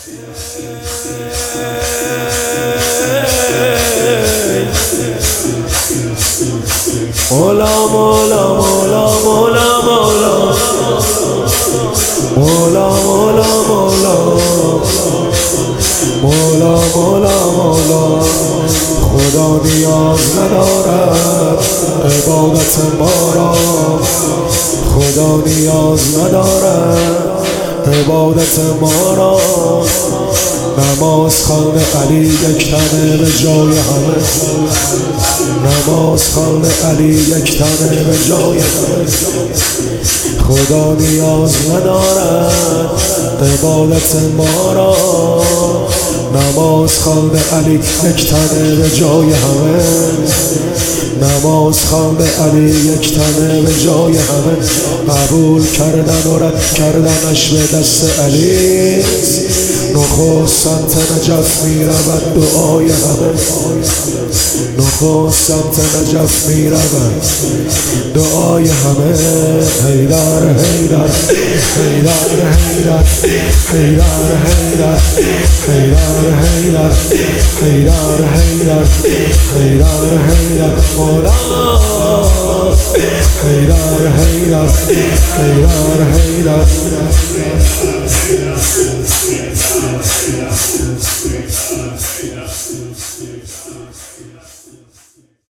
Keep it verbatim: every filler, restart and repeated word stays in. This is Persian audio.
مولا مولا مولا مولا مولا مولا مولا مولا مولا مولا خدا نیاز ندارد عبادت ما را، خدا نیاز ندارد عبادت ما را. نماز خوان علی یک تنه به جای همه، نماز خوان علی یک تنه به جای همه. خدا نیاز ندارد عبادت ما را، نماز خوان علی یک تنه به جای همه، نماز خوان علی یک تنه به جای همه. قبول کردن و رد کردنش به دست علی، نخست سمت نجف می رود دعای همه، نخست سمت نجف می رود دعای همه. حیدر حیدر حیدر حیدر حیدر حیدر حیدر حیدر حیدر حیدر حیدر حیدر مولا حیدر حیدر حیدر حیدر حیدر